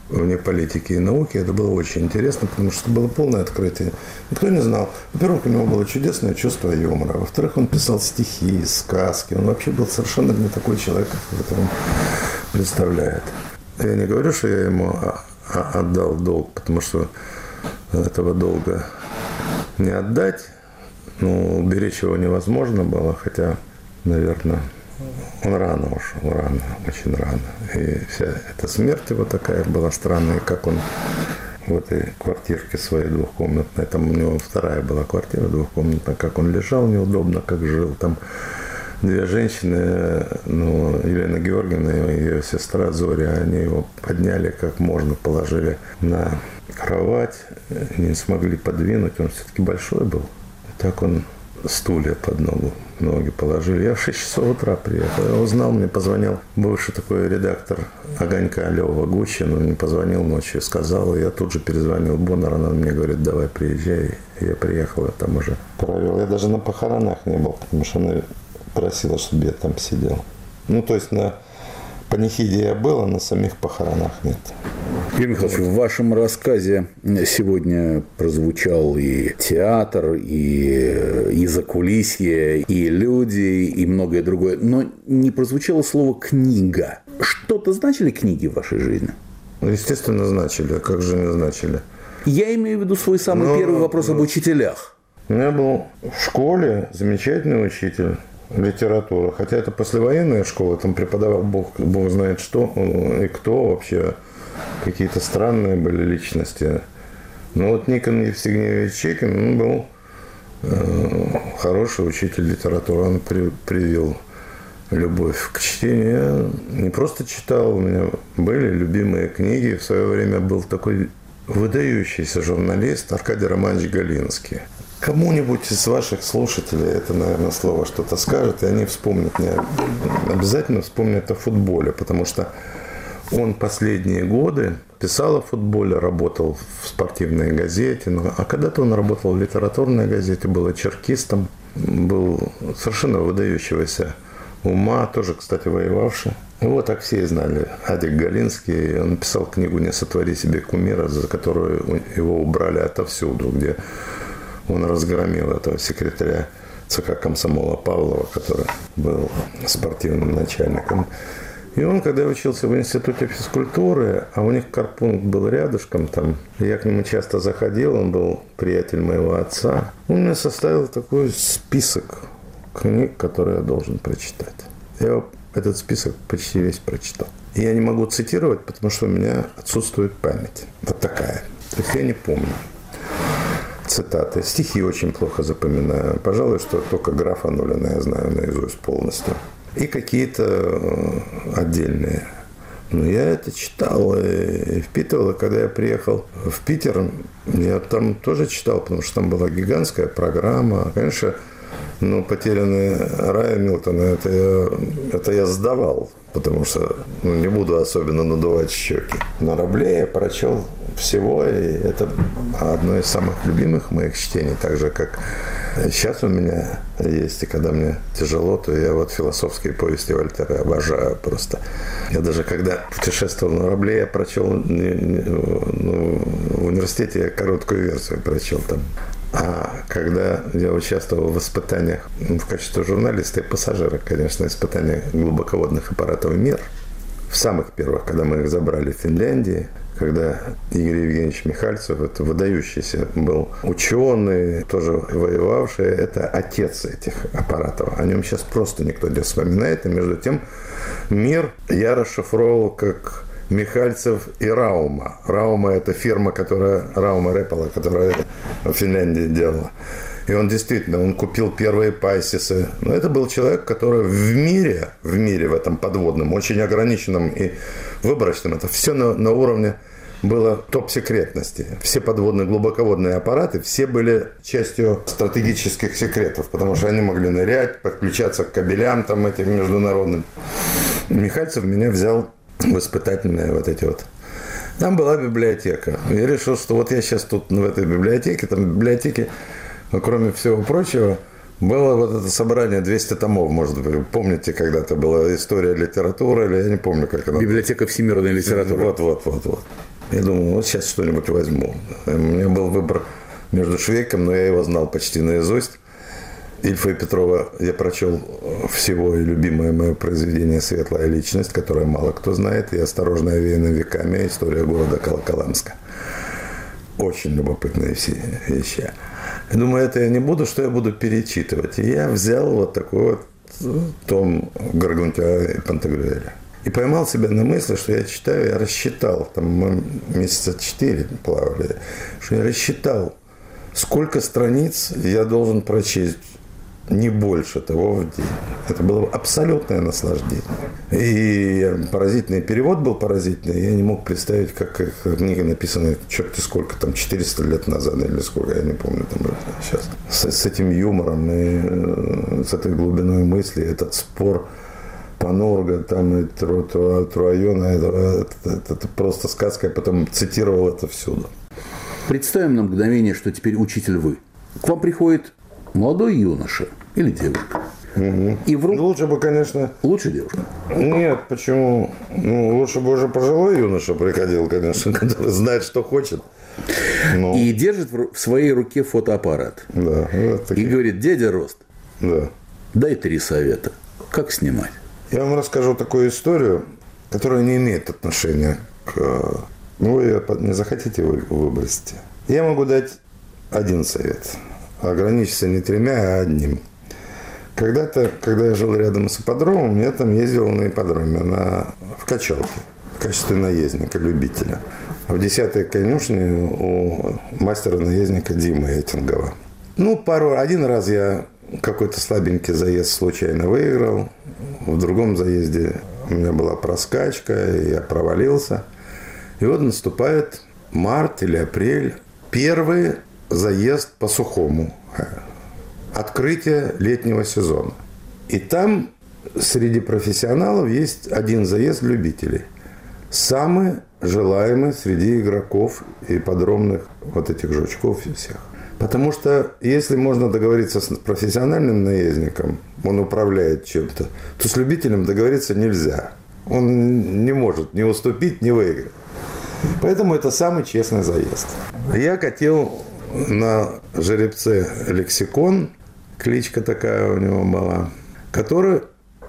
вне политики и науки. Это было очень интересно, потому что было полное открытие. Никто не знал. Во-первых, у него было чудесное чувство юмора. Во-вторых, он писал стихи, сказки. Он вообще был совершенно не такой человек, как он представляет. Я не говорю, что я ему отдал долг, потому что этого долга не отдать. Ну, уберечь его невозможно было, хотя, наверное, он рано ушел, рано, очень рано. И вся эта смерть его такая была странная, как он в этой квартирке своей двухкомнатной, там у него вторая была квартира двухкомнатная, как он лежал неудобно, как жил. Там две женщины, ну, Елена Георгиевна и ее сестра Зоря, они его подняли как можно, положили на кровать, не смогли подвинуть, он все-таки большой был. Так он стулья под ногу, ноги положили. Я в шесть часов утра приехал. Я узнал, мне позвонил бывший такой редактор «Огонька» Лёва Гущин. Он мне позвонил ночью, сказал. И я тут же перезвонил Боннер. Она мне говорит, давай приезжай. И я приехал, я там уже провел. Я даже на похоронах не был, потому что она просила, чтобы я там сидел. Ну, то есть на панихиде я был, а на самих похоронах нет. Юрий Михайлович, в вашем рассказе сегодня прозвучал и театр, и, и закулисье, и люди, и многое другое. Но не прозвучало слово «книга». Что-то значили книги в вашей жизни? Естественно, значили. А как же не значили? Я имею в виду свой самый но, первый вопрос но... об учителях. У меня был в школе замечательный учитель литературы. Хотя это послевоенная школа, там преподавал Бог, Бог знает что и кто вообще. Какие-то странные были личности. Но вот Никон Евстигнеевич Чекин, он был э, хороший учитель литературы. Он при, привил любовь к чтению. Я не просто читал, у меня были любимые книги. В свое время был такой выдающийся журналист Аркадий Романович Галинский. Кому-нибудь из ваших слушателей это, наверное, слово что-то скажет, и они вспомнят, не обязательно вспомнят о футболе, потому что он последние годы писал о футболе, работал в спортивной газете, ну, а когда-то он работал в литературной газете, был очеркистом, был совершенно выдающегося ума, тоже, кстати, воевавший. Его так все знали. Адик Галинский, он написал книгу «Не сотвори себе кумира», за которую его убрали отовсюду, где он разгромил этого секретаря ЦК комсомола Павлова, который был спортивным начальником. И он, когда я учился в институте физкультуры, а у них карпункт был рядышком там, я к нему часто заходил, он был приятель моего отца, он мне составил такой список книг, которые я должен прочитать. Я этот список почти весь прочитал. И я не могу цитировать, потому что у меня отсутствует память. Вот такая. То есть я не помню цитаты. Стихи очень плохо запоминаю. Пожалуй, что только графа Нулина я знаю наизусть полностью. И какие-то отдельные. Но я это читал и впитывал. И когда я приехал в Питер, я там тоже читал, потому что там была гигантская программа. Конечно, ну, «Потерянный рай» Милтона, это я, это я сдавал, потому что ну, не буду особенно надувать щеки. На Рабле я прочел всего, и это одно из самых любимых моих чтений, так же, как сейчас у меня есть, и когда мне тяжело, то я вот философские повести Вольтера обожаю просто. Я даже когда путешествовал на Рабле, я прочел, ну, в университете я короткую версию прочел там. А когда я участвовал в испытаниях в качестве журналиста и пассажира, конечно, испытания глубоководных аппаратов «Мир», в самых первых, когда мы их забрали в Финляндии, когда Игорь Евгеньевич Михальцев, это выдающийся был ученый, тоже воевавший, это отец этих аппаратов. О нем сейчас просто никто не вспоминает. И между тем «Мир» я расшифровывал как Михальцев и Раума. Раума – это фирма, которая, Раума Репала, которая в Финляндии делала. И он действительно, он купил первые пайсисы. Но это был человек, который в мире, в мире в этом подводном, очень ограниченном и выборочном, это все на, на уровне было топ-секретности. Все подводные глубоководные аппараты, все были частью стратегических секретов, потому что они могли нырять, подключаться к кабелям там этим международным. Михальцев меня взял в испытательные вот эти вот. Там была библиотека. Я решил, что вот я сейчас тут в этой библиотеке, там в библиотеке, кроме всего прочего, было вот это собрание двести томов, может быть. Помните, когда-то была история литературы, или я не помню, как она. Библиотека всемирной литературы. Вот, вот, вот, вот. Я думал, вот сейчас что-нибудь возьму. У меня был выбор между Швейком, но я его знал почти наизусть. Ильфа и Петрова я прочел всего, и любимое мое произведение «Светлая личность», которое мало кто знает, и «Осторожно, овеянная веками. История города Волоколамска». Очень любопытные все вещи. Я думаю, это я не буду, что я буду перечитывать. И я взял вот такой вот том Гаргантюа и Пантагрюэля. И поймал себя на мысли, что я читаю, я рассчитал, там мы месяца четыре плавали, что я рассчитал, сколько страниц я должен прочесть. Не больше того в день. Это было абсолютное наслаждение. И поразительный перевод был поразительный. Я не мог представить, как книга написана, черти сколько, там, четыреста лет назад, или сколько, я не помню, там, сейчас. С, с этим юмором и с этой глубиной мысли, этот спор Панорга, там, и Тру, Тру, Труайона, это, это, это, это просто сказка, я потом цитировал это всюду. Представим на мгновение, что теперь учитель вы. К вам приходит молодой юноша или девушка. Угу. И в ру... Лучше бы, конечно... Лучше девушка? Нет, почему? Ну, лучше бы уже пожилой юноша приходил, конечно, который знает, что хочет. Но... И держит в своей руке фотоаппарат. Да. Вот и говорит, дядя Рост, да. дай три совета. Как снимать? Я вам расскажу такую историю, которая не имеет отношения к... Ну, вы ее не захотите, вы выбросите. Я могу дать один совет. Ограничиться не тремя, а одним. Когда-то, когда я жил рядом с ипподромом, я там ездил на ипподроме, на, в качалке, в качестве наездника, любителя. В десятой конюшне у мастера-наездника Димы Этингова. Ну, пару, один раз я какой-то слабенький заезд случайно выиграл. В другом заезде у меня была проскачка, и я провалился. И вот наступает март или апрель. Первый заезд по сухому. Открытие летнего сезона. И там среди профессионалов есть один заезд любителей. Самый желаемый среди игроков и ипподромных вот этих жучков и всех. Потому что если можно договориться с профессиональным наездником, он управляет чем-то, то с любителем договориться нельзя. Он не может ни уступить, ни выиграть. Поэтому это самый честный заезд. Я катил на жеребце «Лексикон», кличка такая у него была, который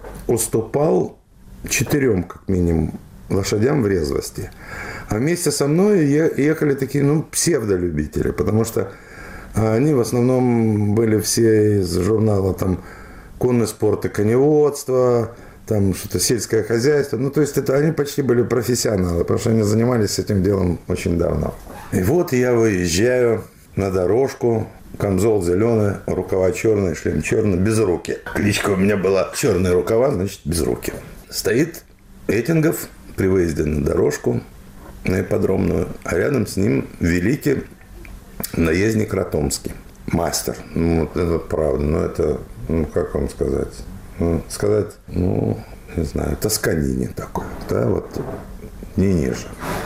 уступал четырем, как минимум, лошадям в резвости. А вместе со мной ехали такие, ну, псевдолюбители, потому что они в основном были все из журнала там «Конный спорт и коневодство», там что-то сельское хозяйство. Ну, то есть это они почти были профессионалы, потому что они занимались этим делом очень давно. И вот я выезжаю на дорожку, камзол зеленый, рукава черные, шлем черный, без руки. Кличка у меня была «Черные рукава», значит, без руки. Стоит Этингов при выезде на дорожку, на ипподромную, а рядом с ним великий наездник Ратомский, мастер. Ну, это правда, но это, ну, как вам сказать? Ну, сказать, ну, не знаю, Тосканини такой, да, вот, не ниже.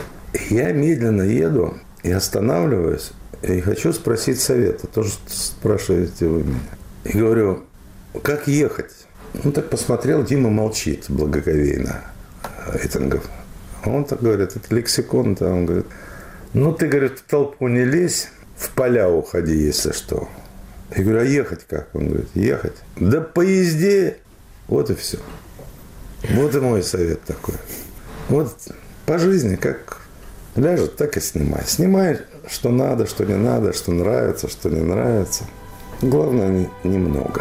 Я медленно еду и останавливаюсь, и хочу спросить совета, тоже спрашиваете вы меня. И говорю, как ехать? Ну, так посмотрел, Дима молчит благоговейно, Этингов. Он так говорит, это «Лексикон», да, он говорит, ну, ты, говорит, в толпу не лезь, в поля уходи, если что. Я говорю, а ехать как? Он говорит, ехать? Да по езде. Вот и все. Вот и мой совет такой. Вот по жизни как ляжет, так и снимай. Снимай, что надо, что не надо, что нравится, что не нравится. Главное, немного.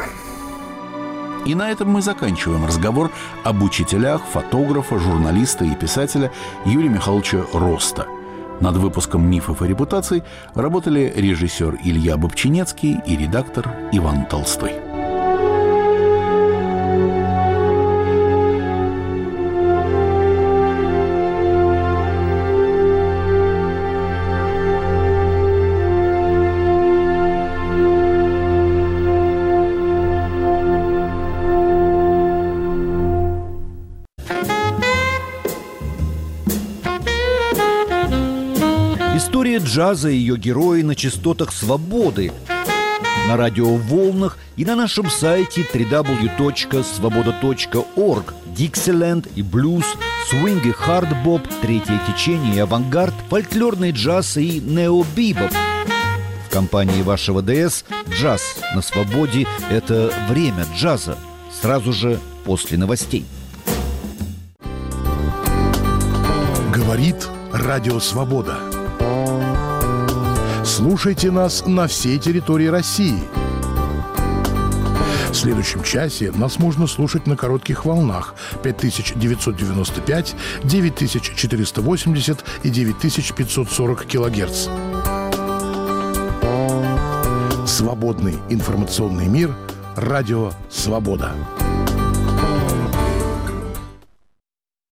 И на этом мы заканчиваем разговор об учителях, фотографа, журналиста и писателя Юрия Михайловича Роста. Над выпуском «Мифов и репутаций» работали режиссер Илья Бобчинецкий и редактор Иван Толстой. История джаза и ее герои на частотах свободы, на радиоволнах и на нашем сайте дабл ю дабл ю дабл ю точка свобода точка орг. Диксиленд и блюз Свинг и хард-боп, третье течение и авангард, фольклорный джаз и нео-бибоп. В компании вашего ДС «Джаз на свободе» — это время джаза. Сразу же после новостей. Говорит Радио Свобода. Слушайте нас на всей территории России. В следующем часе нас можно слушать на коротких волнах пять тысяч девятьсот девяносто пять, девять тысяч четыреста восемьдесят и девять тысяч пятьсот сорок килогерц. Свободный информационный мир. Радио Свобода.